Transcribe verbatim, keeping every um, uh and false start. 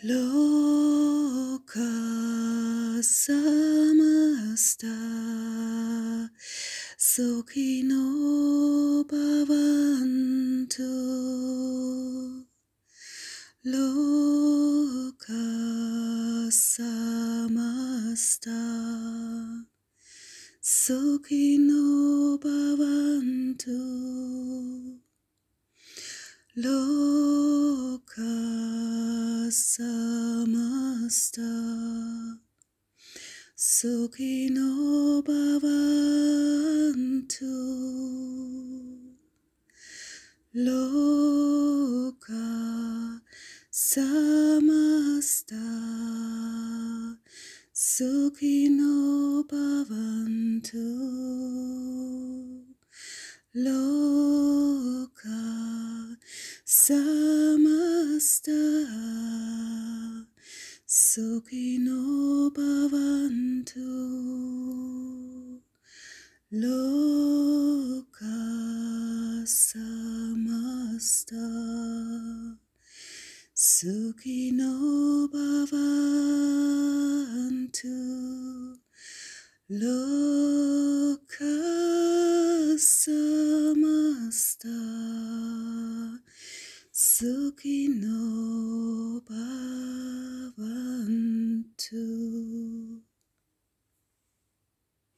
Loka samasta Sukhino bhavantu. Loka samasta Sukhino bhavantu. Loka samasta Sukhino bhavantu. Loka samasta Sukhino bhavantu. Loka samasta Sukhino bhavantu. Loka samasta Sukhino bhavantu. Loka samasta Sukhino bhavantu.